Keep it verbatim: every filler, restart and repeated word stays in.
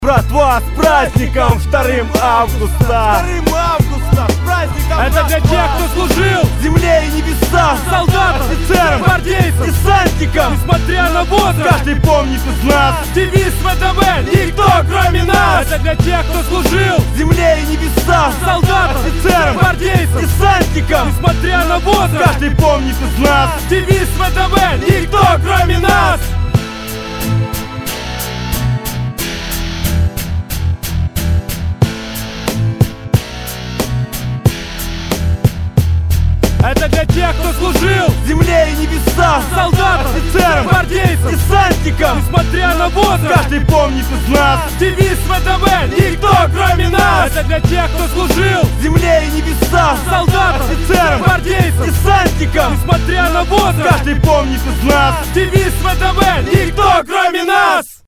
Братва, с праздником вторым августа! вторым августа, с праздником! Это для тех, кто служил Земле и небеса, солдатам, офицерам, гвардейцам, десантникам! несмотря на возраст, Каждый помнит из нас девиз ВТБ: никто кроме нас. Это для тех, кто служил Земле и небеса, солдатам, офицерам, гвардейцам, десантникам! несмотря на возраст, Каждый помнит из нас девиз ВТБ: никто кроме нас. Это для тех, кто служил Земле и небеса, солдатам, офицерам, гвардейцам, десантникам! несмотря на возраст, Каждый помнит из нас девиз ВТБ: никто кроме нас. Это для тех, кто служил Земле и небеса, солдатам, офицерам, гвардейцам, десантникам! несмотря на возраст, Каждый помнит из нас девиз ВТБ: никто кроме нас.